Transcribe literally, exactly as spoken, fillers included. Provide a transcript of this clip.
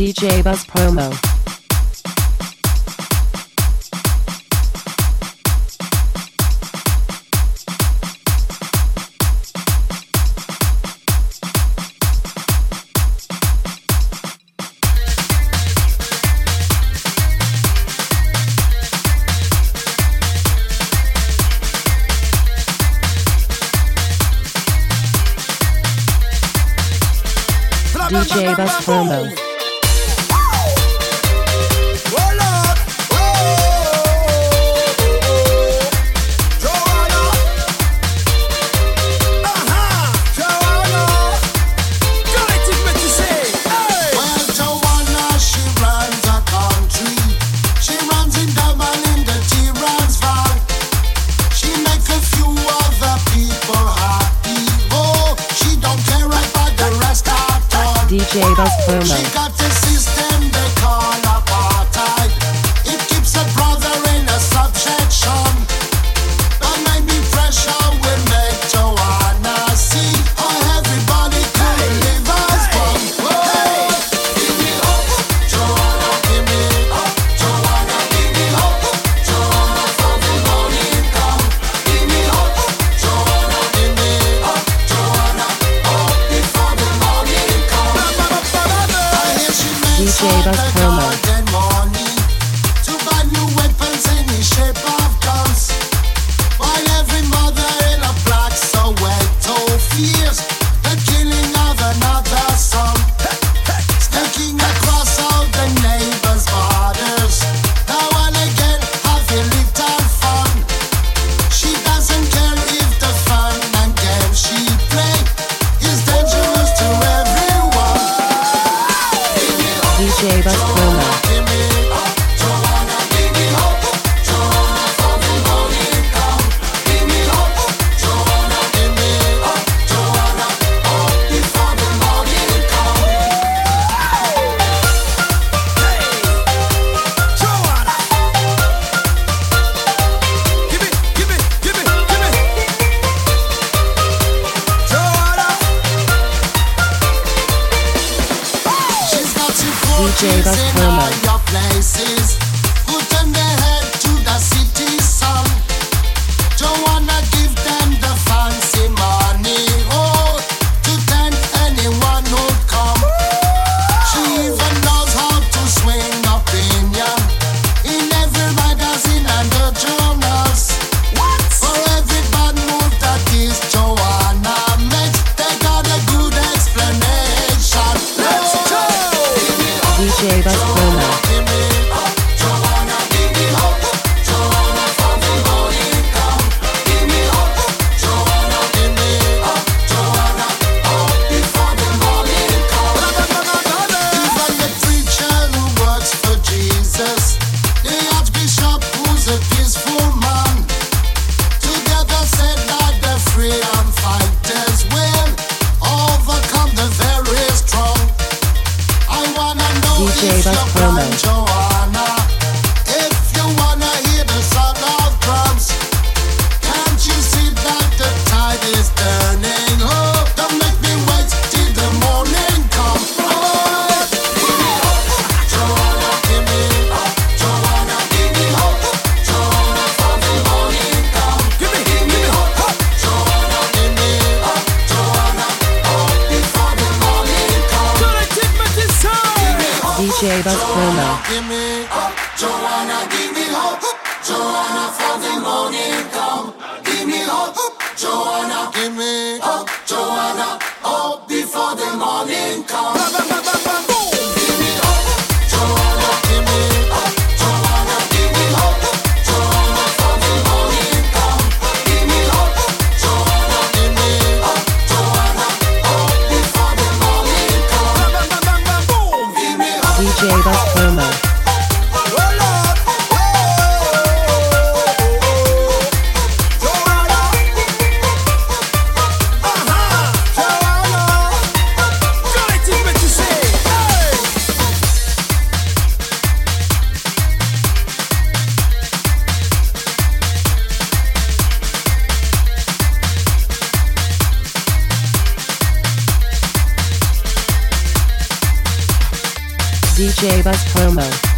D J Buzz Promo. D J Buzz Promo. D J Buzz Promo. She got the system they call apartheid. It keeps a brother in a subjection. Don't make me pressure will make Joanna see how everybody could live as one. Hey, give me hope, Joanna, give me hope, Joanna, give me hope, Joanna, from the morning come. Give me hope, Joanna, give me hope, Joanna, hope before the morning come. D J Buzz Promo. To buy new weapons in the shape of guns. While every mother in a black Soweto fears the killing of another son. Sneaking across all the neighbors' borders. Now and again have a little fun. She doesn't care if the fun and game she play is dangerous to everyone. D J Buzz Promo. Give me hope, Joanna, give me hope, Joanna, from the morning come. Give me hope, Joanna, give me hope, Joanna, hope before the morning come. Hey, Joanna, give me, give me, give me, give me, Joanna. She's got you D J Buzz in Promo. all your places. Put them their head to the city sun. Joanna give them the fancy money. Oh, to tempt anyone who'd come. She even knows how to swing opinion in every magazine and the journals. For every bad move that is Joanna makes, they got a good explanation. Let's go. D J Buzz Promo. Give me hope, Joanna, give me hope, Joanna, from the morning come. Give me hope, Joanna, give me hope, Joanna, hope before the morning come. Even the preacher who works for Jesus, the Archbishop who's a peaceful man, together said that the freedom fighters will overcome the very strong. I wanna know D J if Buzz you're Promo. blind, Joanna. If you wanna hear the sound of drums, can't you see that the tide is turning? Oh, don't make me wait till the morning come. Oh, give me hope, Joanna, give me hope, Joanna, give me hope, Joanna, from the morning come. Give me, give me hope, Joanna, give me hope, Joanna, hope before the morning come. D J Buzz Promo. Give me hope, Joanna, give me hope, Joanna, for the morning come. Give me hope, Joanna, give me hope, Joanna, hope before the morning come. Give me hope, Joanna, give me hope, Joanna, give me hope, Joanna, for the morning come. Give me hope, Joanna, give me hope, Joanna, hope before the morning come. Give me hope. D J Buzz Promo. D J Buzz Promo.